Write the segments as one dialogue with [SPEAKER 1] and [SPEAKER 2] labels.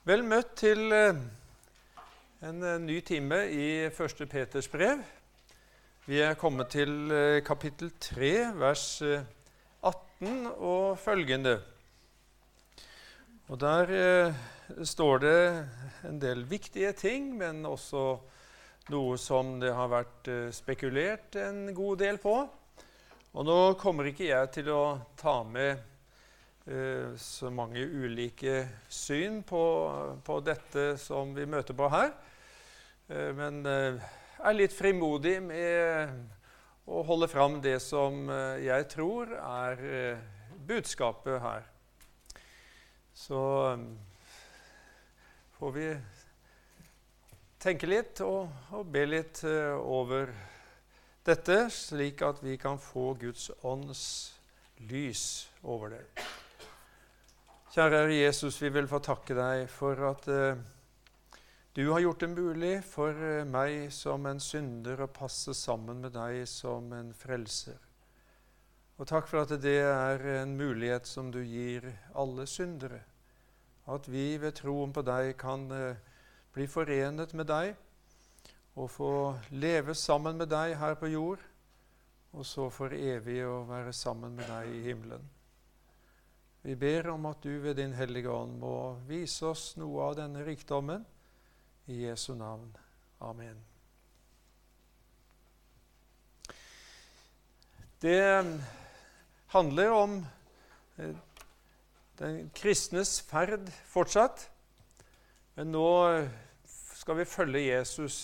[SPEAKER 1] Vel møtt til en ny time i 1. Peters brev. Vi er kommet til kapittel 3, vers 18 og følgende. Og der står det en del viktige ting, men også noe som det har vært spekulert en god del på. Og nå kommer ikke jeg til å ta med så mange ulike syn på dette som vi møter på her, men er litt frimodig med å holde fram det som jeg tror er budskapet her. Så får vi tenke litt og be litt over dette, slik at vi kan få Guds ånds lys over det. Kjære Herre Jesus, vi vil få takke deg for at du har gjort det mulig for meg som en synder å passe sammen med deg som en frelser. Og takk for at det er en mulighet som du gir alle syndere, at vi ved troen på deg kan bli forenet med deg og få leve sammen med deg her på jord, og så for evig å være sammen med deg i himmelen. Vi ber om at du ved din hellige ånd må vise oss noe av denne rikdommen. I Jesu navn. Amen. Det handler om den kristnes ferd fortsatt. Men nå skal vi følge Jesus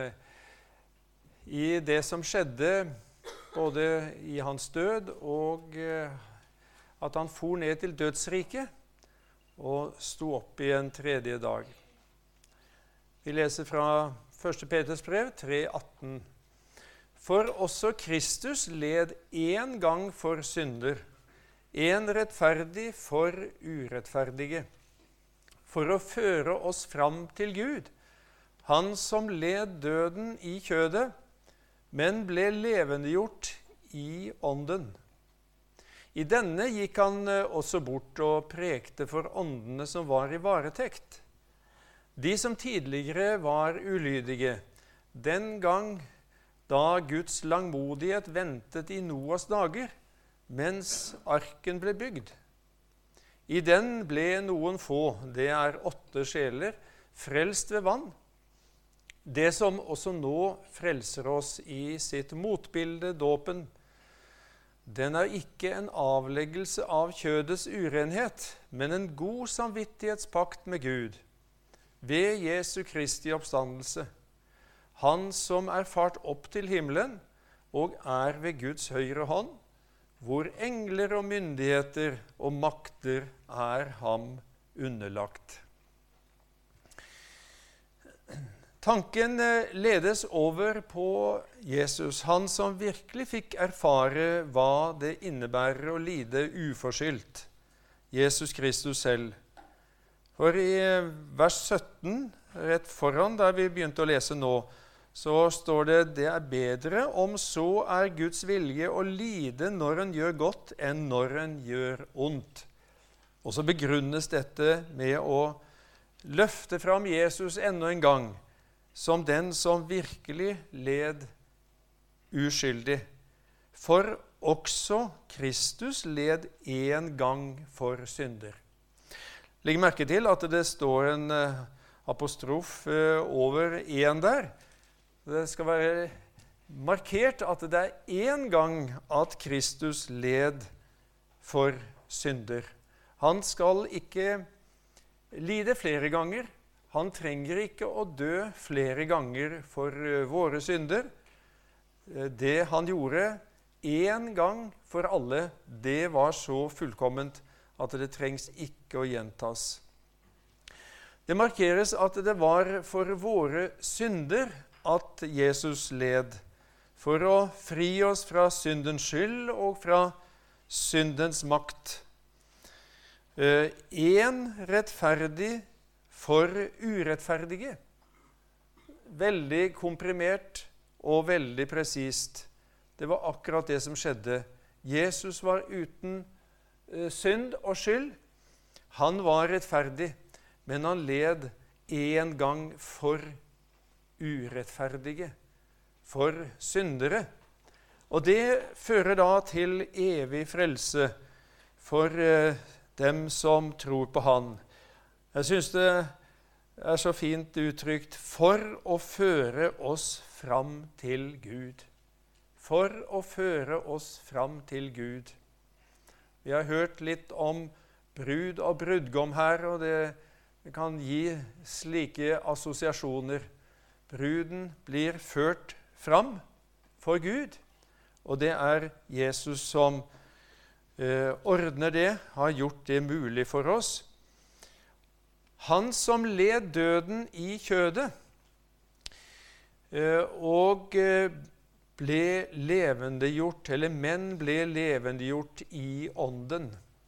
[SPEAKER 1] i det som skjedde både i hans død og at han for ned til dødsriket og sto opp igjen tredje dag. Vi leser fra 1. Peters brev 3,18. For også Kristus led en gang for synder, en rettferdig for urettferdige, for å føre oss fram til Gud, han som led døden i kjødet, men ble levendegjort i ånden. I denne gikk han også bort og prekte for åndene som var i varetekt. De som tidligere var ulydige, den gang da Guds langmodighet ventet i Noas dager, mens arken ble bygd. I den ble noen få, det er 8 sjeler, frelst ved vann. Det som også nå frelser oss i sitt motbilde, dåpen, den er ikke en avleggelse av kjødets urenhet, men en god samvittighetspakt med Gud, ved Jesu Kristi oppstandelse, han som er fart opp til himmelen og er ved Guds høyre hånd, hvor engler og myndigheter og makter er ham underlagt. Tanken ledes over på Jesus, han som virkelig fikk erfare hva det innebærer å lide uforskyldt, Jesus Kristus selv. For i vers 17, rett foran der vi begynte å lese nå, så står det, det er bedre om så er Guds vilje å lide når en gjør godt, enn når en gjør ondt. Og så begrunnes dette med å løfte fram Jesus enda en gang, som den som virkelig led uskyldig. For også Kristus led en gang for synder. Legg merke til at det står en apostrof over en der. Det skal være markert at det er en gang at Kristus led for synder. Han skal ikke lide flere ganger. Han trenger ikke å dø flere ganger for våre synder. Det han gjorde en gang for alle, det var så fullkomment at det trengs ikke å gjentas. Det markeres at det var for våre synder at Jesus led, for å fri oss fra syndens skyld og fra syndens makt. En rettferdig for urettferdige. Veldig komprimert og veldig presist. Det var akkurat det som skjedde. Jesus var uten synd og skyld. Han var rettferdig. men han led en gang for urettferdige, for syndere. Og det fører da til evig frelse for dem som tror på han. Jeg synes det er så fint uttrykt, for å føre oss fram til Gud. For å føre oss fram til Gud. Vi har hørt litt om brud og brudgom her, og det kan gi slike assosiasjoner. Bruden blir ført fram for Gud, og det er Jesus som ordner det, har gjort det mulig for oss. Han som led døden i kjødet, og ble levendegjort, eller menn ble levendegjort i ånden.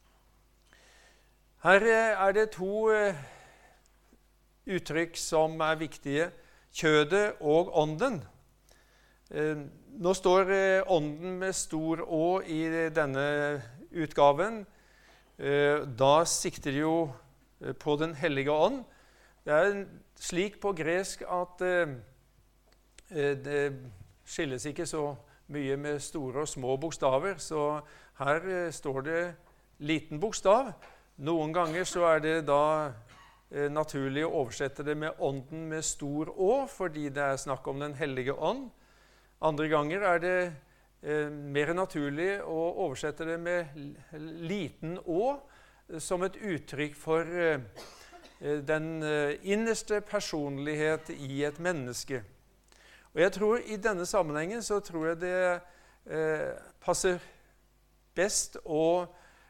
[SPEAKER 1] Her er det to uttrykk som er viktige, kjødet og ånden. Nå står ånden med stor Å i denne utgaven. Da sikter det jo på den hellige ånd. Det er slik på gresk at det skilles ikke så mye med store og små bokstaver, så her står det liten bokstav. Noen ganger så er det da naturlig å oversette det med ånden med stor Å, fordi det er snakk om den hellige ånd. Andre ganger er det mer naturlig å oversette det med liten Å, som et uttrykk for den innerste personlighet i et menneske. Og jeg tror i denne sammenhengen så tror jeg det passer best å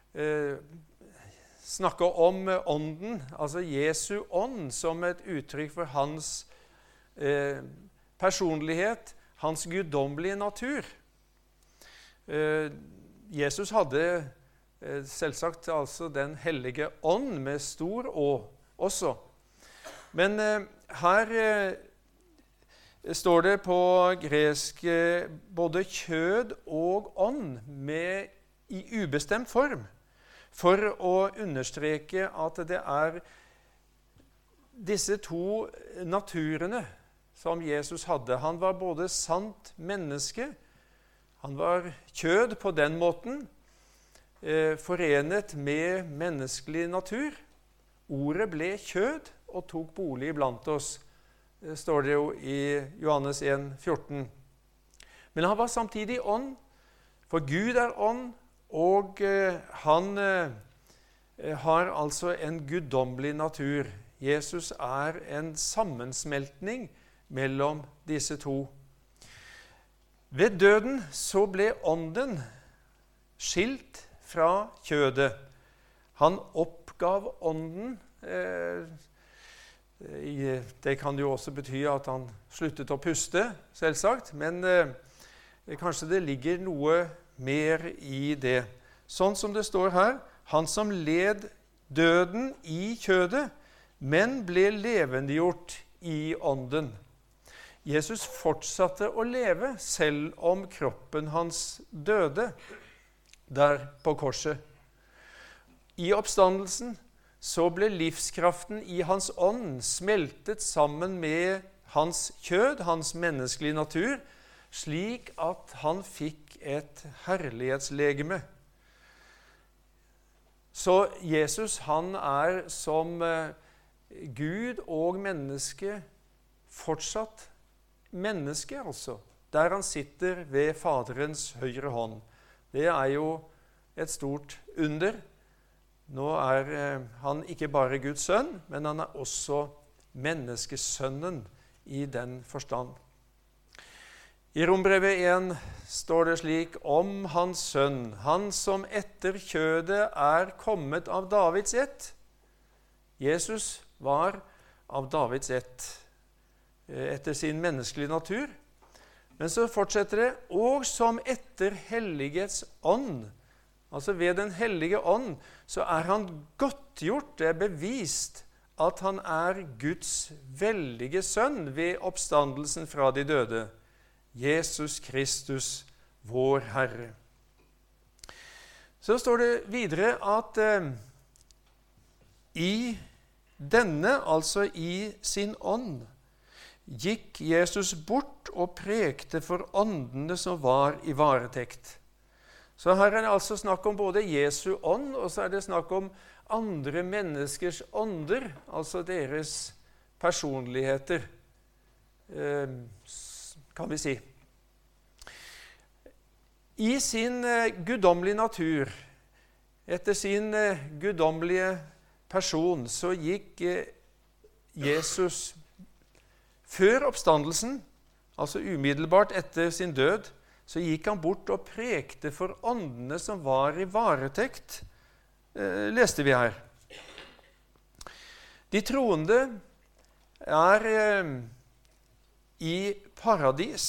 [SPEAKER 1] snakke om ånden, altså Jesu ånd, som et uttrykk for hans personlighet, hans guddommelige natur. Jesus hadde selvsagt altså den hellige ånd med stor Å også. Men her står det på gresk både kjød og ånd i ubestemt form, for å understreke at det er disse to naturene som Jesus hadde. Han var både sant menneske, han var kjød på den måten, forenet med menneskelig natur. Ordet ble kjød og tok bolig blant oss, står det jo i Johannes 1,14. Men han var samtidig ånd, for Gud er ånd, og han har altså en guddommelig natur. Jesus er en sammensmeltning mellom disse to. Ved døden så ble ånden skilt fra kjødet. Han oppgav ånden. Det kan jo også bety at han sluttet å puste, selvsagt, men kanskje det ligger noe mer i det. Sånn som det står her, han som led døden i kjødet, men ble levendegjort i ånden. Jesus fortsatte å leve selv om kroppen hans døde der på korset. I oppstandelsen så ble livskraften i hans ånd smeltet sammen med hans kjød, hans menneskelige natur, slik at han fikk et herlighetslegeme. Så Jesus, han er som Gud og menneske fortsatt menneske, altså, der han sitter ved Faderens høyre hånd. Det er jo et stort under. Nå er han ikke bare Guds sønn, men han er også menneskesønnen i den forstand. I Rombrevet 1 står det slik om hans sønn, han som etter kjødet er kommet av Davids ett. Jesus var av Davids ett etter sin menneskelige natur. Men så fortsetter det, og som etter helligets ånd, altså ved den hellige ånd, så er han godtgjort, det er bevist at han er Guds veldige sønn ved oppstandelsen fra de døde. Jesus Kristus, vår Herre. Så står det videre at i Denne, altså i sin ånd, gikk Jesus bort og prekte for åndene som var i varetekt. Så her er det altså snakk om både Jesu ånd, og så er det snakk om andre menneskers ånder, altså deres personligheter, kan vi si. I sin guddommelige natur, etter sin guddommelige person, så gikk Jesus før oppstandelsen, altså umiddelbart etter sin død, så gikk han bort og prekte for åndene som var i varetekt, leste vi her. De troende er i paradis.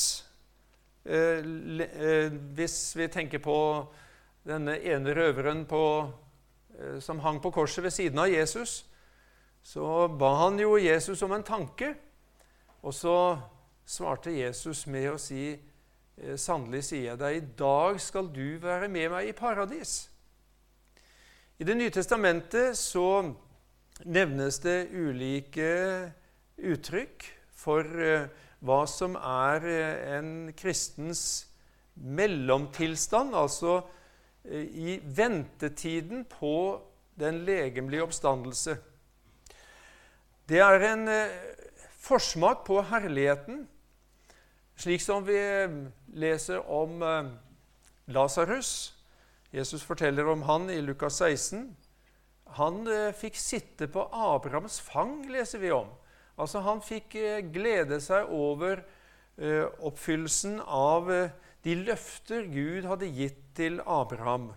[SPEAKER 1] Hvis vi tenker på denne ene røveren som hang på korset ved siden av Jesus, så ba han jo Jesus om en tanke, og så svarte Jesus med å si: «Sannelig sier jeg deg, i dag skal du være med meg i paradis.» I Det nye testamentet så nevnes det ulike uttrykk for hva som er en kristens mellomtilstand, altså i ventetiden på den legemlige oppstandelse. Det er en forsmak på herligheten, slik som vi leser om Lazarus. Jesus forteller om han i Lukas 16. Han fikk sitte på Abrahams fang, leser vi om. Altså han fikk glede seg over oppfyllelsen av de løfter Gud hadde gitt til Abraham.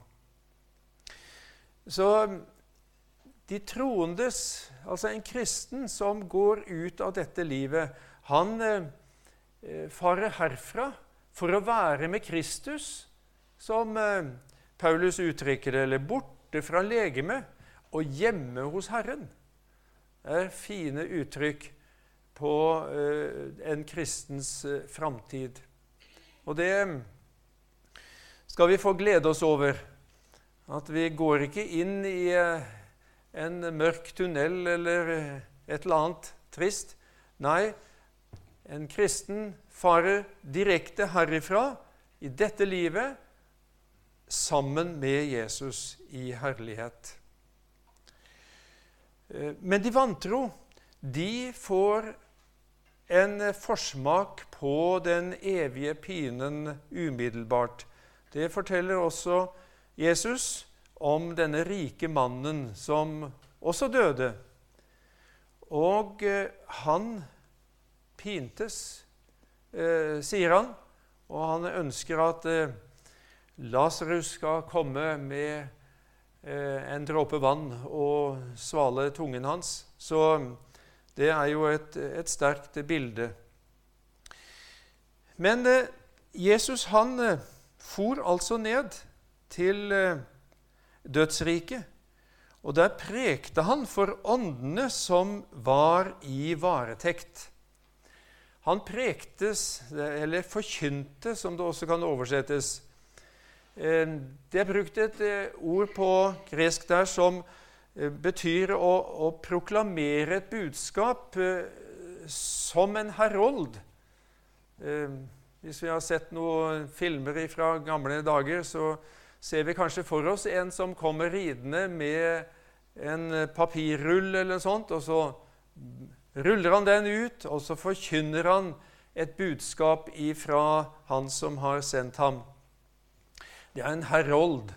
[SPEAKER 1] Så de troendes, altså en kristen som går ut av dette livet, han farer herfra for å være med Kristus, som Paulus uttrykker det, eller borte fra legeme og hjemme hos Herren. Det er fine uttrykk på en kristens framtid. Og det skal vi få glede oss over, at vi går ikke inn i en mørk tunnel eller et eller annet trist. Nei, en kristen farer direkte herifra i dette livet sammen med Jesus i herlighet. Men de vantro, de får en forsmak på den evige pinen umiddelbart. Det forteller også Jesus om denne rike mannen som også døde. Og han pintes, sier han, og han ønsker at Lazarus skal komme med en dråpe vann og svale tungen hans. Så det er jo et sterkt bilde. Men Jesus han for altså ned til dødsriket, og der prekte han for åndene som var i varetekt. Han prektes, eller forkynte, som det også kan oversettes. Det er brukt et ord på gresk der som betyr å proklamere et budskap som en herold. Hvis vi har sett noen filmer fra gamle dager, så ser vi kanskje for oss en som kommer ridende med en papirrull eller sånt, og så ruller han den ut, og så forkynner han et budskap ifra han som har sendt ham. Det er en herold.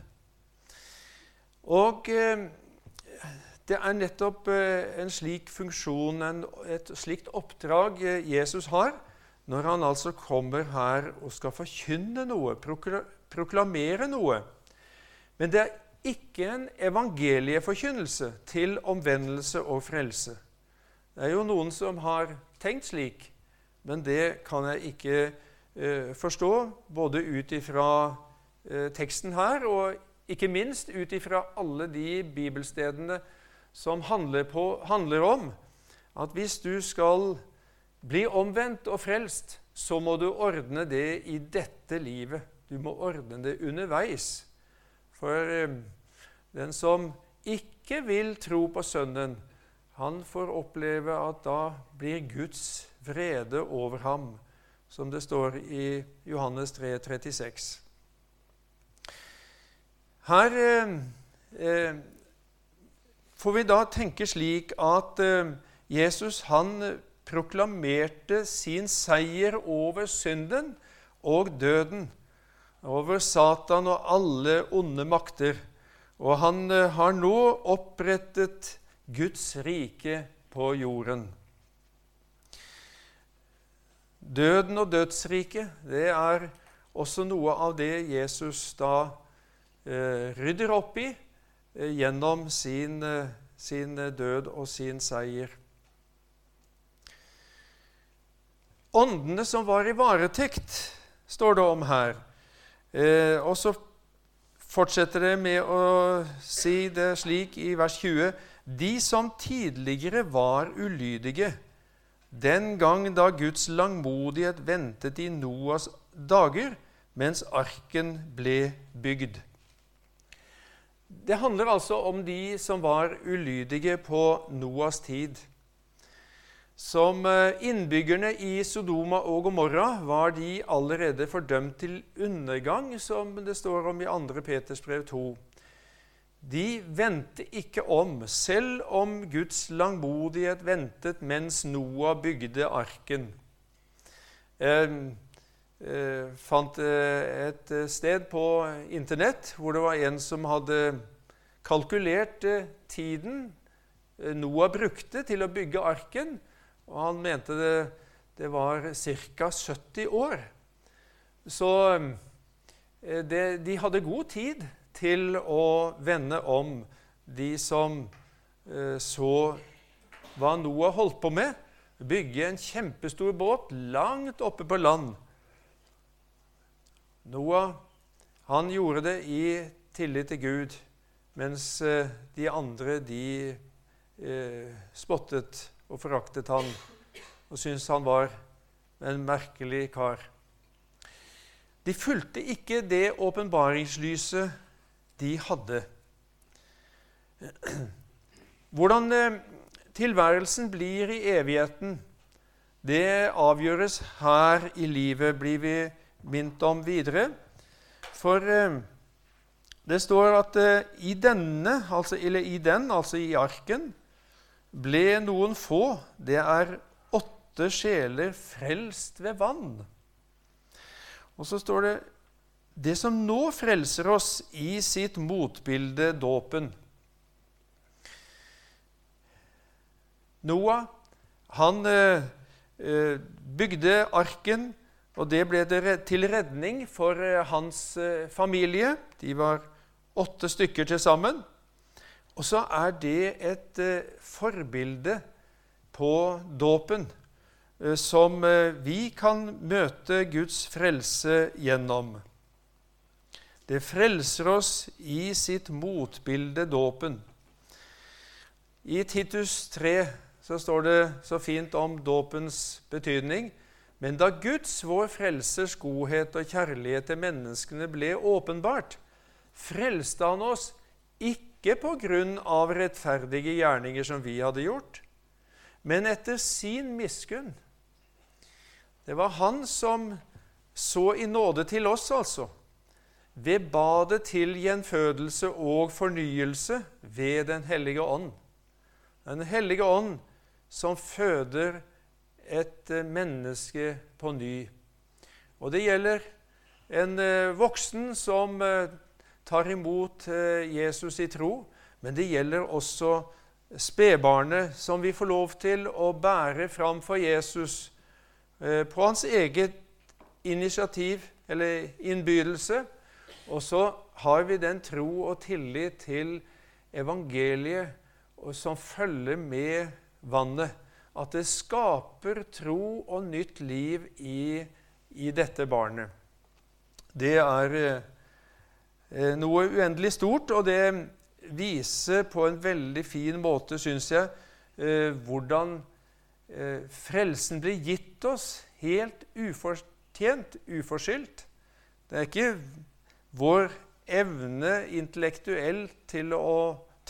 [SPEAKER 1] Og det er nettopp en slik funksjon, et slikt oppdrag Jesus har, når han altså kommer her og skal forkynne noe, proklamere noe. Men det er ikke en evangelieforkynnelse til omvendelse og frelse. Det er jo noen som har tenkt slik, men det kan jeg ikke forstå, både ut ifra teksten her, og ikke minst ut ifra alle de bibelstedene som handler om at hvis du skal bli omvendt og frelst, så må du ordne det i dette livet. Du må ordne det underveis. For den som ikke vil tro på Sønnen, han får oppleve at da blir Guds vrede over ham, som det står i Johannes 3,36. Her får vi da tenke slik at Jesus han proklamerte sin seier over synden og døden, over Satan og alle onde makter. Og han har nå opprettet Guds rike på jorden. Døden og dødsriket, det er også noe av det Jesus da rydder opp i gjennom sin død og sin seier. Åndene som var i varetekt, står det om her. Og så fortsetter det med å si det slik i vers 20. De som tidligere var ulydige, den gang da Guds langmodighet ventet i Noas dager, mens arken ble bygd. Det handler altså om de som var ulydige på Noas tid. Som innbyggerne i Sodoma og Gomorra var de allerede fordømt til undergang, som det står om i 2. Peters brev 2. De vendte ikke om, selv om Guds langmodighet ventet mens Noah bygde arken. Fant et sted på internett hvor det var en som hadde kalkulert tiden Noah brukte til å bygge arken, og han mente det var ca. 70 år. Så de hadde god tid til å vende om, de som så hva Noah holdt på med, bygge en kjempestor båt langt oppe på land. Noah, han gjorde det i tillit til Gud, mens de andre, de spottet og foraktet han, og syntes han var en merkelig kar. De fulgte ikke det åpenbaringslyset de hadde. Hvordan tilværelsen blir i evigheten, det avgjøres her i livet, blir vi minnet om videre. For det står at i denne, altså i arken, ble noen få, det er 8 sjeler frelst ved vann. Og så står det, det som nå frelser oss i sitt motbilde dåpen. Noah, han bygde arken, og det ble til redning for hans familie. De var 8 stykker til sammen. Og så er det et forbilde på dåpen, som vi kan møte Guds frelse gjennom. Det frelser oss i sitt motbilde dåpen. I Titus 3 så står det så fint om dåpens betydning. Men da Guds, vår frelsers godhet og kjærlighet til menneskene ble åpenbart, frelste han oss ikke på grunn av rettferdige gjerninger som vi hadde gjort, men etter sin miskunn. Det var han som så i nåde til oss, altså, ved badet til gjenfødelse og fornyelse ved Den hellige ånd. Den hellige ånd som føder et menneske på ny. Og det gjelder en voksen som tar imot Jesus i tro, men det gjelder også spedbarnet som vi får lov til å bære fram for Jesus på hans eget initiativ eller innbydelse. Og så har vi den tro og tillit til evangeliet som følger med vannet, at det skaper tro og nytt liv i dette barnet. Det er noe uendelig stort, og det viser på en veldig fin måte, synes jeg, hvordan frelsen blir gitt oss helt ufortjent, uforskyldt. Det er ikke vår evne intellektuelt til å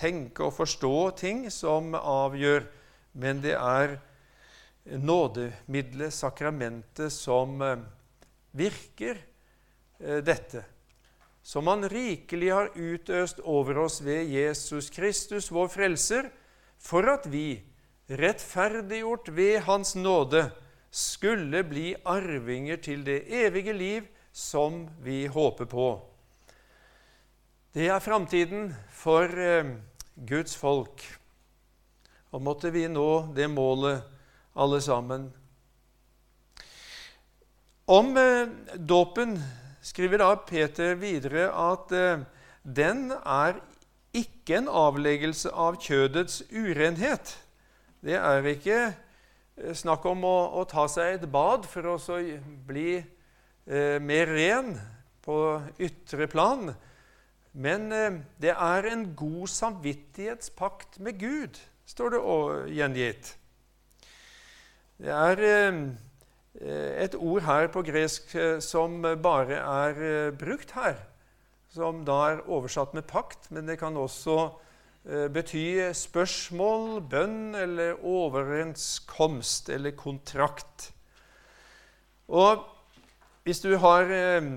[SPEAKER 1] tenke og forstå ting som avgjør, men det nådemiddelet, sakramentet, som virker dette, som han rikelig har utøst over oss ved Jesus Kristus, vår frelser, for at vi, rettferdiggjort ved hans nåde, skulle bli arvinger til det evige liv som vi håper på. Det framtiden for Guds folk, og måtte vi nå det målet alle sammen. Om dåpen skriver da Peter videre at den ikke en avleggelse av kjødets urenhet. Det ikke snakk om å ta seg et bad for å så bli mer ren på ytre plan, men det en god samvittighetspakt med Gud, står det gjengitt. Det et ord her på gresk som bare brukt her, som da oversatt med pakt, men det kan også bety spørsmål, bønn eller overenskomst eller kontrakt. Og hvis du har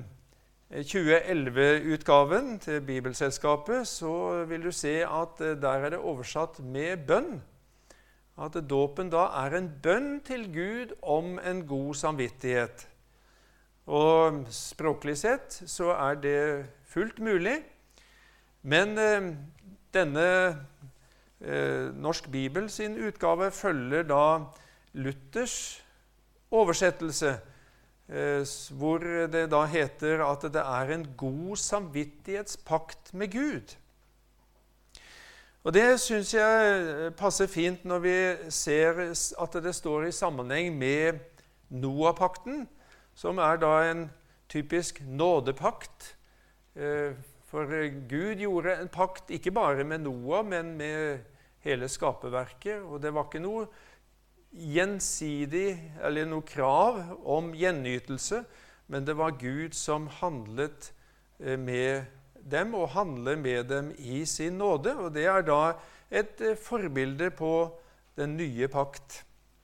[SPEAKER 1] 2011-utgaven til Bibelselskapet, så vil du se at der det oversatt med bønn, at dåpen da en bønn til Gud om en god samvittighet. Og språklig sett så det fullt mulig, men denne Norsk Bibel sin utgave følger da Luthers oversettelse, hvor det da heter at det en god samvittighetspakt med Gud. Og det synes jeg passer fint når vi ser at det står i sammenheng med Noah-pakten, som da en typisk nådepakt. For Gud gjorde en pakt ikke bare med Noah, men med hele skaperverket, og det var ikke noe gjensidig eller noe krav om gjenytelse, men det var Gud som handlet med dem og handler med dem i sin nåde, og det da et forbilde på den nye pakt.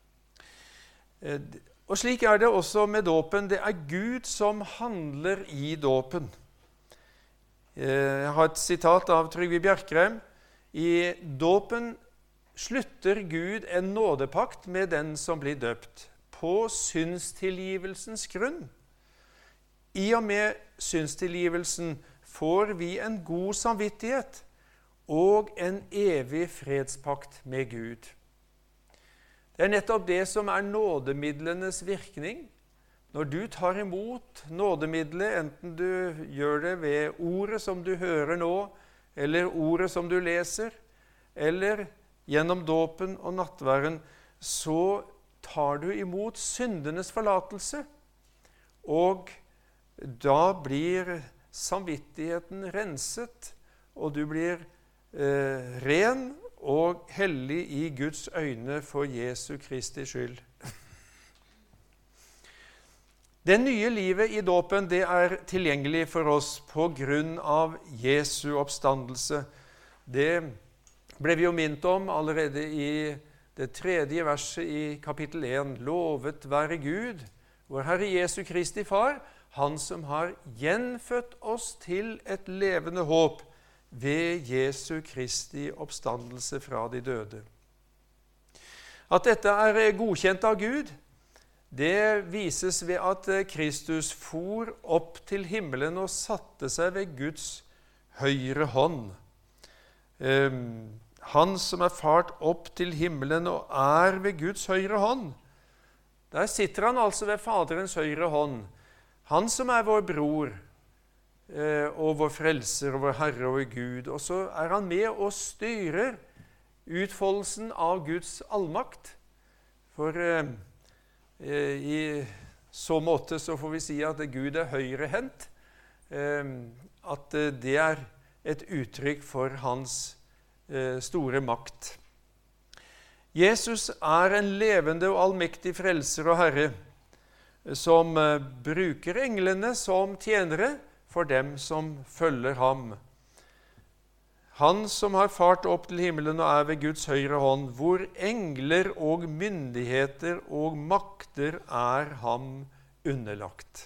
[SPEAKER 1] Og slik det også med dåpen. Det Gud som handler i dåpen. Jeg har et sitat av Trygve Bjerkreim. I dåpen slutter Gud en nådepakt med den som blir døpt, på syndstilgivelsens grunn. I og med syndstilgivelsen får vi en god samvittighet og en evig fredspakt med Gud. Det nettopp det som nådemidlenes virkning. Når du tar imot nådemidlet, enten du gjør det ved ordet som du hører nå, eller ordet som du leser, eller gjennom dåpen og nattværen, så tar du imot syndenes forlatelse, og da blir samvittigheten renset, og du blir ren og hellig i Guds øyne for Jesu Kristi skyld. Det nye livet i dåpen, det tilgjengelig for oss på grunn av Jesu oppstandelse. Det ble vi jo minnet om allerede i det 3. verset i kapittel 1. Lovet være Gud, vår Herre Jesu Kristi Far, han som har gjenfødt oss til et levende håp ved Jesu Kristi oppstandelse fra de døde. At dette godkjent av Gud, det vises ved at Kristus for opp til himmelen og satte seg ved Guds høyre hånd. Han som fart opp til himmelen og ved Guds høyre hånd. Der sitter han altså ved Faderens høyre hånd. Han som vår bror og vår frelser og vår Herre og vår Gud. Og så han med og styrer utfoldelsen av Guds allmakt. For i så måte så får vi si at Gud høyrehendt. At det et uttrykk for hans store makt. Jesus en levende og allmektig frelser og Herre, som bruker englene som tjenere for dem som følger ham. han som har fart opp til himmelen og er ved Guds høyre hånd, hvor engler og myndigheter og makter er ham underlagt.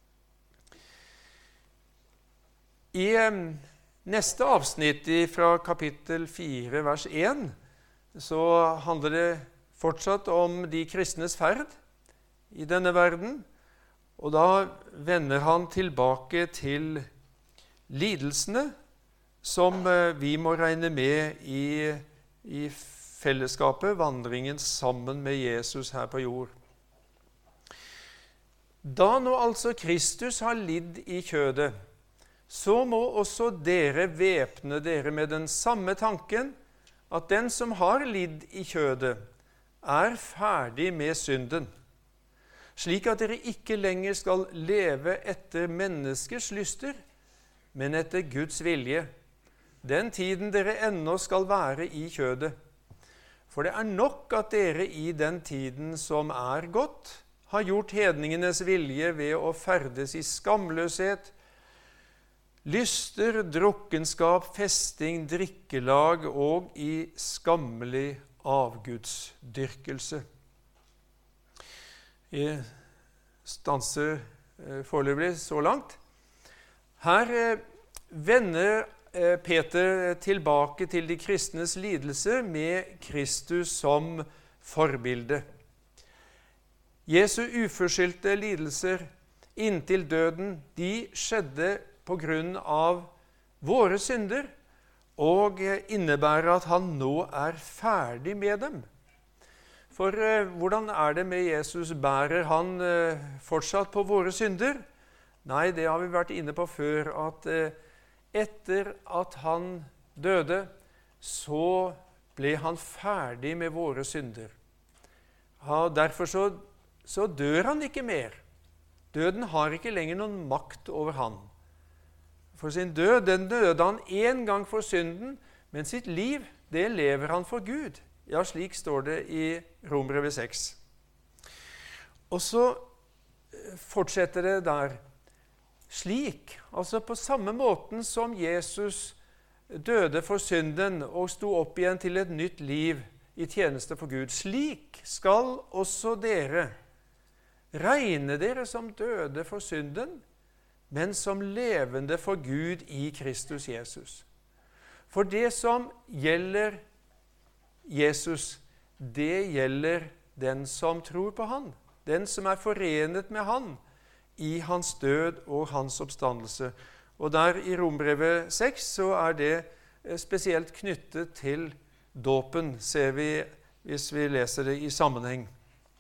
[SPEAKER 1] I neste avsnitt fra kapittel 4, vers 1, så handler det fortsatt om de kristnes ferd i denne verden, og da vender han tilbake til lidelsene som vi må regne med i fellesskapet, vandringen sammen med Jesus her på jord. Da nå altså Kristus har lidd i kjødet, så må også dere væpne dere med den samme tanken, at den som har lidd i kjødet, er ferdig med synden, slik at dere ikke lenger skal leve etter menneskers lyster, men etter Guds vilje, den tiden dere ennå skal være i kjødet. For det er nok at dere i den tiden som er gått, har gjort hedningenes vilje ved å ferdes i skamløshet, lyster, drukkenskap, festing, drikkelag og i skammelig avgudsdyrkelse. Jeg stanser foreløpig så langt. Her vender Peter tilbake til de kristnes lidelse med Kristus som forbilde. Jesu uforskyldte lidelser inntil døden, de skjedde på grunn av våre synder, og innebærer at han nå er ferdig med dem. For hvordan er det med Jesus? Bærer han fortsatt på våre synder? Nei, det har vi vært inne på før, at etter at han døde, så ble han ferdig med våre synder. Ja, derfor så dør han ikke mer. Døden har ikke lenger noen makt over han. For sin død, den døde han en gang for synden, men sitt liv, det lever han for Gud. Ja, slik står det i Romerbrevet 6. Og så fortsetter det der. Slik, altså på samme måten som Jesus døde for synden og sto opp igjen til et nytt liv i tjeneste for Gud, slik skal også dere regne dere som døde for synden, men som levende for Gud i Kristus Jesus. For det som gjelder Jesus, det gjelder den som tror på han, den som er forenet med han, i hans død og hans oppstandelse. Og der i Romerbrevet 6 så er det spesielt knyttet til dåpen, ser vi hvis vi leser det i sammenheng.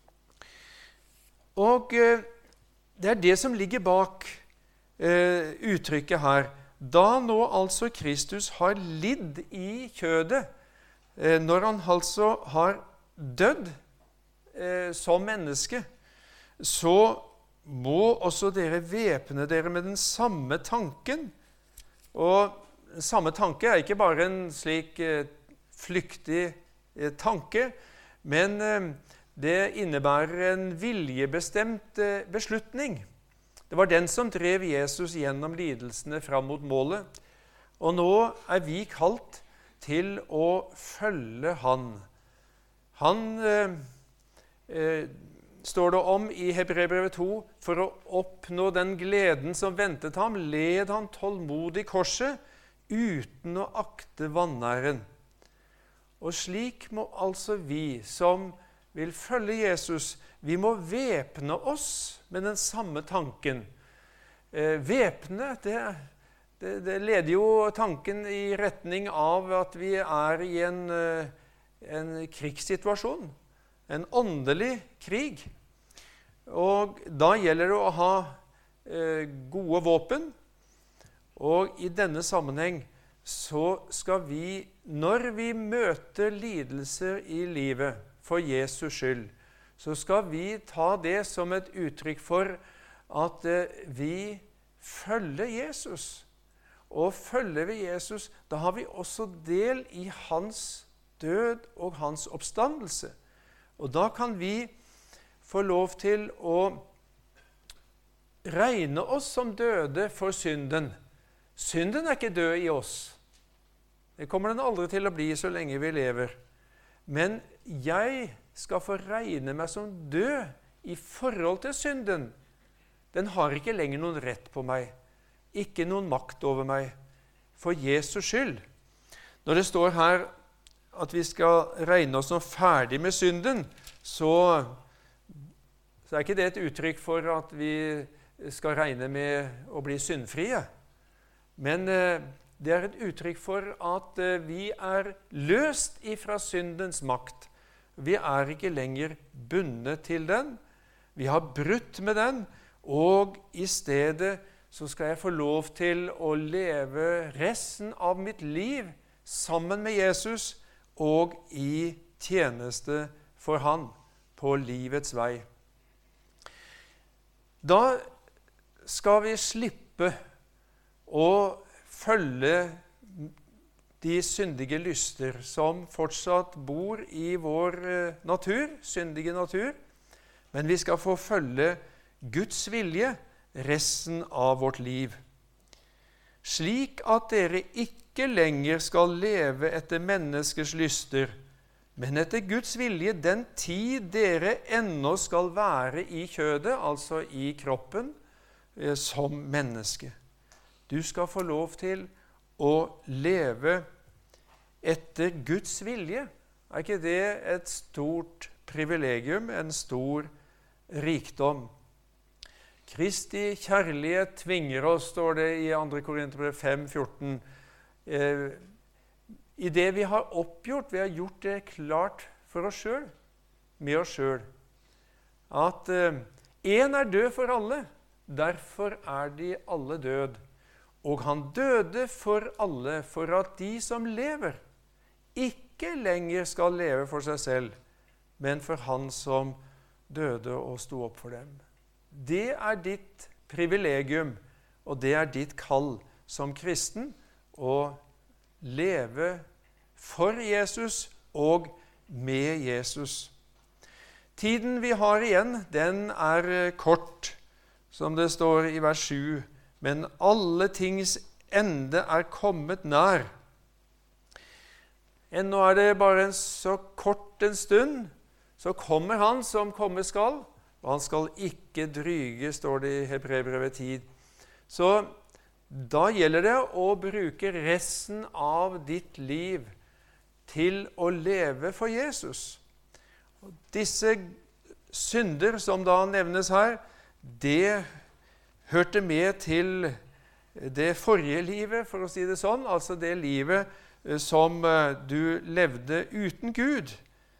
[SPEAKER 1] Og det er det som ligger bak uttrykket her. Da nå altså Kristus har lidd i kjødet, når han altså har dødd som menneske, så må også dere væpne dere med den samme tanken. Og samme tanke er ikke bare en slik flyktig tanke, men det innebærer en viljebestemt beslutning. Det var den som drev Jesus gjennom lidelsene fram mot målet. Og nå er vi kalt til å følge han. Han står det om i Hebreerbrevet 2, for å oppnå den gleden som ventet ham, led han tålmodig korset, uten å akte vanæren. Og slik må altså vi som vil følge Jesus, vi må væpne oss med den samme tanken. Væpne, det leder jo tanken i retning av at vi er i en krigssituasjon, en åndelig krig. Og da gjelder det å ha gode våpen, og i denne sammenheng så skal vi, når vi møter lidelser i livet for Jesus skyld, så skal vi ta det som et uttrykk for at vi følger Jesus. Og følger vi Jesus, da har vi også del i hans død og hans oppstandelse. Og da kan vi få lov til å regne oss som døde for synden. Synden er ikke død i oss. Det kommer den aldri til å bli så lenge vi lever. Men jeg skal få regne meg som død i forhold til synden. Den har ikke lenger noen rett på meg, ikke noen makt over meg, for Jesus skyld. Når det står her at vi skal regne oss som ferdig med synden, så er ikke det et uttrykk for at vi skal regne med å bli syndfrie. Men det er et uttrykk for at vi er løst ifra syndens makt. Vi er ikke lenger bundet til den. Vi har brutt med den, og i stedet så skal jeg få lov til å leve resten av mitt liv sammen med Jesus og i tjeneste for han på livets vei. Da skal vi slippe å følge de syndige lyster som fortsatt bor i vår natur, syndige natur, men vi skal få følge Guds vilje resten av vårt liv, slik at dere ikke lenger skal leve etter menneskers lyster, men etter Guds vilje den tid dere ennå skal være i kjødet, altså i kroppen, som menneske. Du skal få lov til å leve etter Guds vilje. Er ikke det et stort privilegium, en stor rikdom? Kristi kjærlighet tvinger oss, står det i 2. Korinterbrev 5,14. I det vi har oppgjort, vi har gjort det klart for oss selv, med oss selv, at en er død for alle, derfor er de alle død. Og han døde for alle, for at de som lever, ikke lenger skal leve for seg selv, men for han som døde og sto opp for dem. Det er ditt privilegium, og det er ditt kall som kristen, å leve for Jesus og med Jesus. Tiden vi har igjen, den er kort, som det står i vers 7, men alle tings ende er kommet nær. Nå er det bare så kort en stund, så kommer han som komme skal, og han skal ikke dryge, står det i Hebreerbrevet 10. Så da gjelder det å bruke resten av ditt liv til å leve for Jesus. Og disse synder som da nevnes her, det hørte med til det forrige livet, for å si det sånn, altså det livet som du levde uten Gud.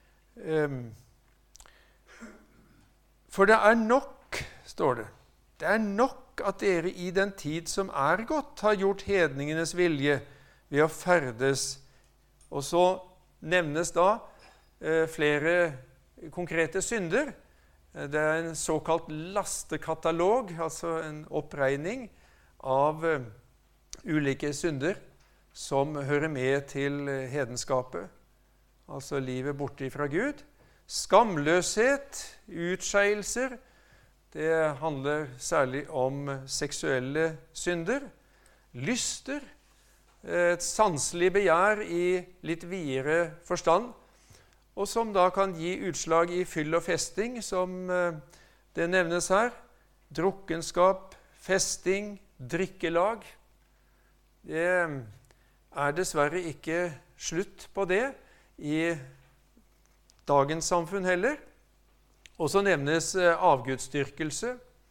[SPEAKER 1] For det er nok, står det, det er nok at dere i den tid som er gått har gjort hedningenes vilje ved å ferdes. Og så nevnes da flere konkrete synder. Det er en såkalt lastekatalog, altså en oppregning av ulike synder som hører med til hedenskapet, altså livet borte fra Gud. Skamløshet, utskeielser, det handler særlig om seksuelle synder. Lyster, et sanselig begjær i litt videre forstand, og som da kan gi utslag i fyll og festing, som det nevnes her. Drukkenskap, festing, drikkelag. Det er dessverre ikke slutt på det i dagens samfunn heller. Og så nevnes avgudsdyrkelse,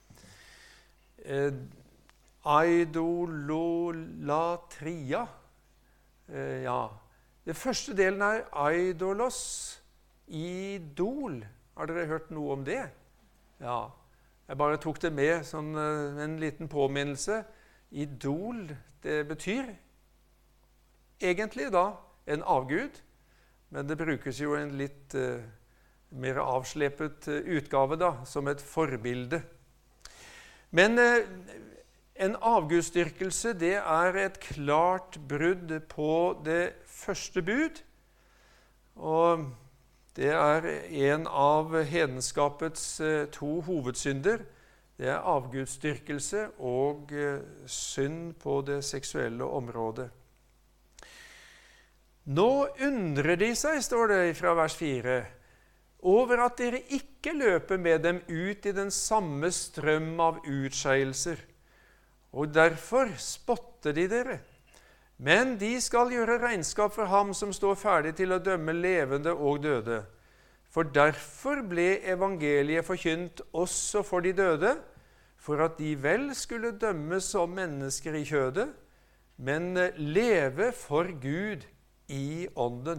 [SPEAKER 1] Eidolatria. Ja, det første delen er eidolos, idol. Har dere hørt noe om det? Ja, jeg bare tok det med som en liten påminnelse. Idol, det betyr egentlig da en avgud, men det brukes jo en litt mer avslepet utgave da, som et forbilde. Men en avgudsdyrkelse, det er et klart brudd på det første bud, og det er en av hedenskapets 2 hovedsynder. Det er avgudsdyrkelse og synd på det seksuelle området. Nå undrer de seg, står det fra vers 4, over at dere ikke løper med dem ut i den samme strøm av utskeielser, og derfor spotter de dere. Men de skal gjøre regnskap for ham som står ferdig til å dømme levende og døde. For derfor ble evangeliet forkynt også for de døde, for at de vel skulle dømmes som mennesker i kjødet, men leve for Gud i ånden.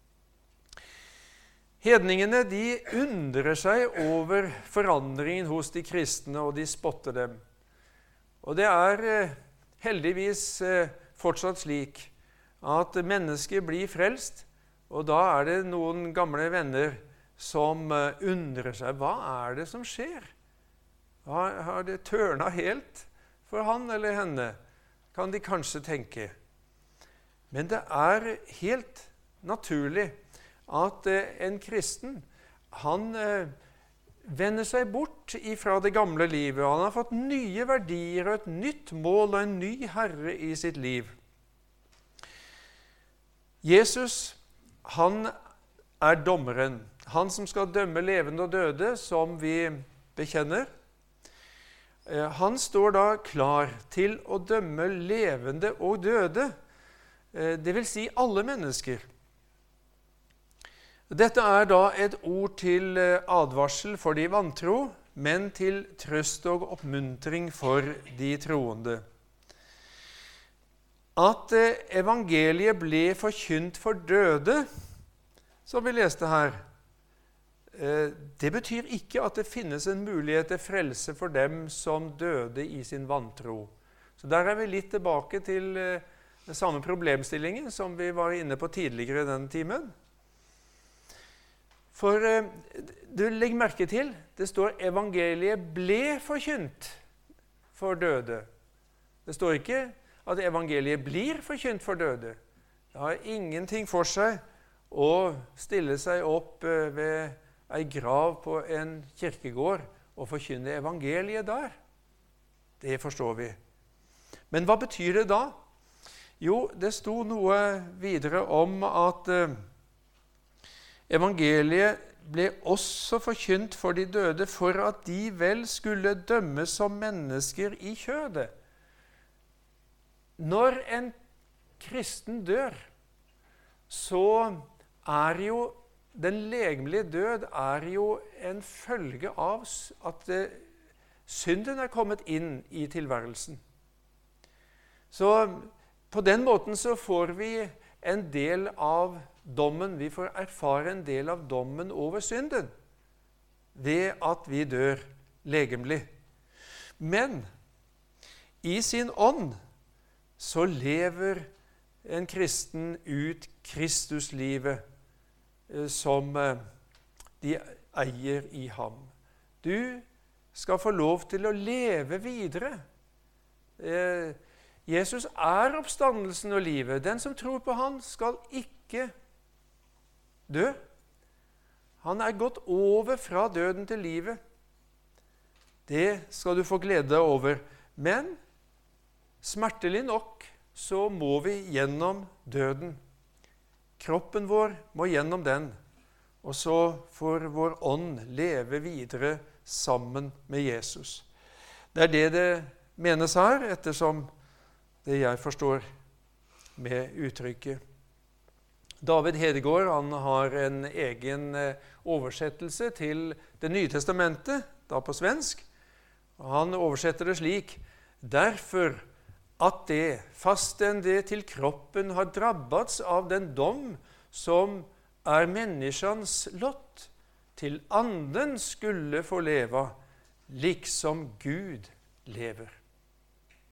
[SPEAKER 1] Hedningene de undrer seg over forandringen hos de kristne, og de spotter dem. Og det heldigvis fortsatt slik at mennesker blir frelst, og da det noen gamle venner som undrer seg, hva det som skjer? Har det tørnet helt for han eller henne? Kan de kanskje tenke. Men det helt naturlig at en kristen, han vender seg bort ifra det gamle livet. Han har fått nye verdier og et nytt mål og en ny herre i sitt liv. Jesus, han dommeren. Han som skal dømme levende og døde, som vi bekjenner. Han står da klar til å dømme levende og døde, det vil si alle mennesker. Dette da et ord til advarsel for de vantro, men til trøst og oppmuntring for de troende. At evangeliet ble forkynt for døde, som vi leste her, det betyr ikke at det finnes en mulighet til frelse for dem som døde i sin vantro. Så der vi litt tilbake til den samme problemstillingen som vi var inne på tidligere den timen. For du legger merke til, det står evangeliet ble forkynt for døde. Det står ikke at evangeliet blir forkynt for døde. Det har ingenting for seg å stille seg opp ved en grav på en kirkegård og forkynne evangeliet der. Det forstår vi. Men hva betyr det da? Jo, det sto noe videre om at evangeliet ble også forkynt for de døde, for at de vel skulle dømmes som mennesker i kjødet. Når en kristen dør, så jo den legemlige død jo en følge av at synden kommet inn i tilværelsen. Så på den måten så får vi en del av dommen, vi får erfare en del av dommen over synden ved at vi dør legemlig. Men i sin ånd så lever en kristen ut Kristuslivet som de eier i ham. Du skal få lov til å leve videre. Jesus oppstandelsen og livet. Den som tror på han skal ikke dø. Han gått over fra døden til livet. Det skal du få glede over. Men smertelig nok så må vi gjennom døden. Kroppen vår må gjennom den, og så får vår ånd leve videre sammen med Jesus. Det det menes her, ettersom det jeg forstår med uttrykket. David Hedegaard, han har en egen oversettelse til Det nye testamentet, da på svensk. Han oversetter det slik: «Derfor at det, fastän det til kroppen har drabbats av den dom som människans lott, til anden skulle få leva, liksom Gud lever.»